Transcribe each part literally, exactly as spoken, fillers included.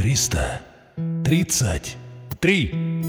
триста тридцать три.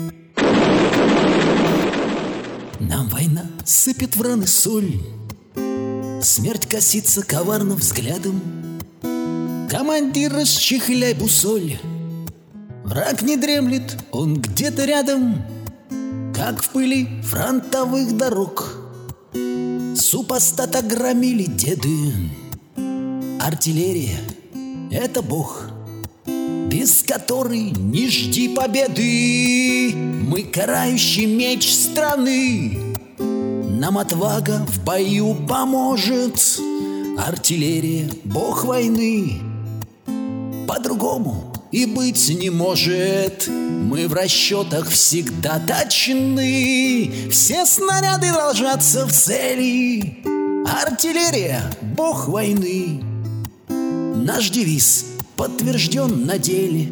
Нам война сыпет в раны соль, смерть косится коварным взглядом. Командир, расчехляй бусоль, враг не дремлет, он где-то рядом, как в пыли фронтовых дорог. Супостата громили деды. Артиллерия — это бог, без которой не жди победы. Мы карающий меч страны, нам отвага в бою поможет. Артиллерия — бог войны, по-другому и быть не может. Мы в расчетах всегда точны, все снаряды ложатся в цели. Артиллерия — бог войны, наш девиз подтвержден на деле.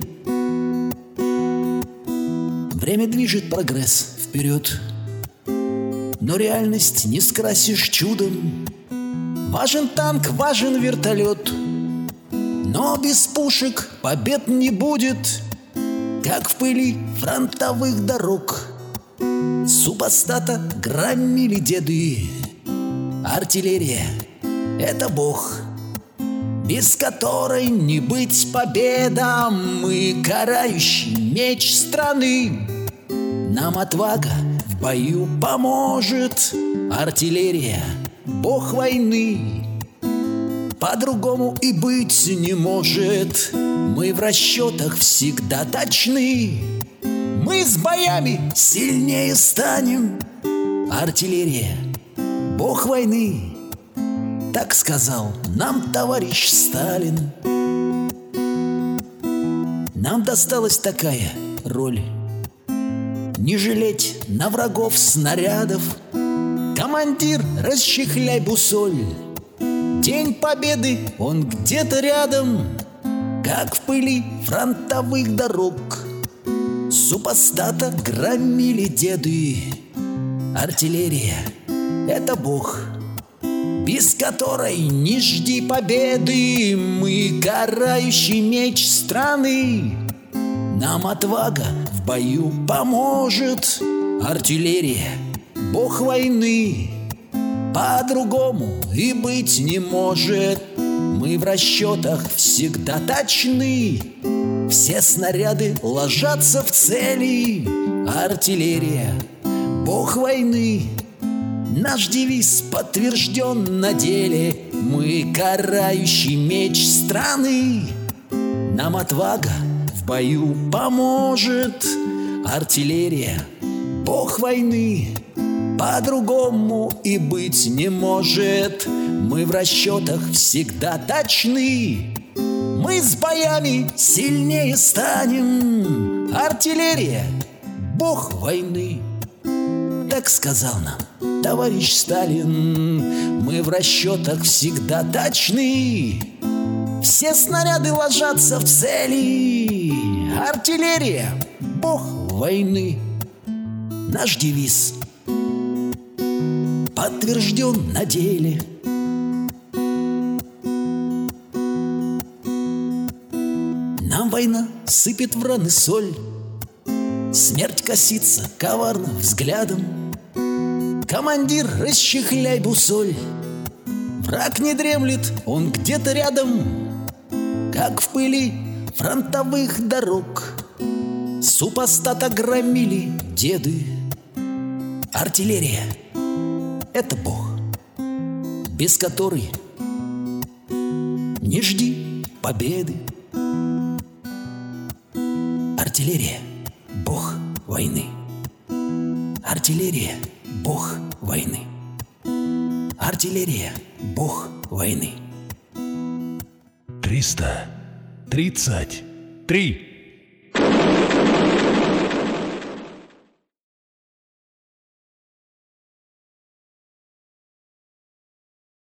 Время движет прогресс вперед, но реальность не скрасишь чудом. Важен танк, важен вертолет, но без пушек побед не будет, как в пыли фронтовых дорог. Супостата громили деды. Артиллерия — это бог, без которой не быть победам. Мы карающий меч страны, нам отвага в бою поможет. Артиллерия — бог войны, по-другому и быть не может. Мы в расчетах всегда точны, мы с боями сильнее станем. Артиллерия — бог войны, так сказал нам товарищ Сталин. Нам досталась такая роль: не жалеть на врагов снарядов. Командир, расчехляй бусоль, день победы, он где-то рядом, как в пыли фронтовых дорог. Супостата громили деды. Артиллерия — это бог, без которой не жди победы. Мы карающий меч страны, нам отвага в бою поможет. Артиллерия — бог войны, по-другому и быть не может. Мы в расчетах всегда точны, все снаряды ложатся в цели. Артиллерия — бог войны, наш девиз подтвержден на деле. Мы карающий меч страны, нам отвага в бою поможет. Артиллерия — бог войны, по-другому и быть не может. Мы в расчетах всегда точны, мы с боями сильнее станем. Артиллерия — бог войны, так сказал нам товарищ Сталин. Мы в расчетах всегда точны, все снаряды ложатся в цели. Артиллерия — бог войны, наш девиз подтвержден на деле. Нам война сыпет в раны соль, смерть косится коварным взглядом. Командир, расчехляй бусоль, враг не дремлет, он где-то рядом, как в пыли фронтовых дорог. Супостата громили деды. Артиллерия — это бог, без которой не жди победы. Артиллерия — бог войны. Артиллерия — бог войны. Артиллерия — бог войны. триста тридцать три.